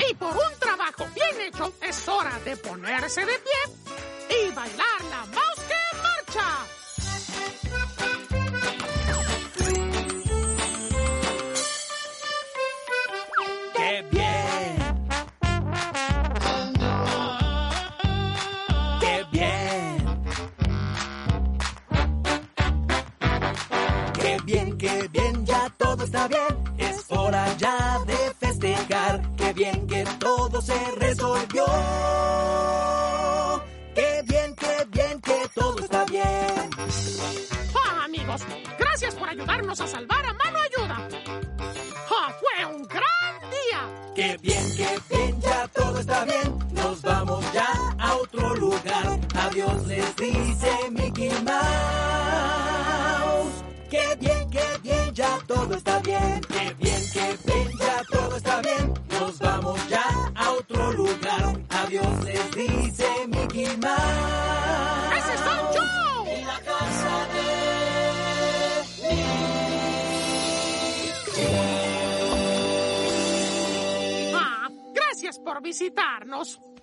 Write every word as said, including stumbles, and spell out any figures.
Y por un trabajo bien hecho, es hora de ponerse de pie y bailar la mouse que marcha. ¡Qué bien! ¡Qué bien! ¡Qué bien, qué bien! Ya todo está bien. Es hora ya de festejar. ¡Qué bien que todo se resolvió! ¡Qué bien, qué bien que todo está bien! ¡Ah, amigos! Gracias por ayudarnos a salvar a Mano Ayuda. ¡Ah, fue un gran día! ¡Qué bien, qué bien! Ya todo está bien. Nos vamos ya a otro lugar. Adiós les dice Mickey Mouse. ¡Qué bien, qué bien! Ya todo está bien. ¡Qué bien, qué bien! Ya todo está bien. Nos vamos ya a otro lugar. Adiós les dice Mickey Mouse. ¡Ese soy yo! En la casa de Ah, gracias por visitarnos.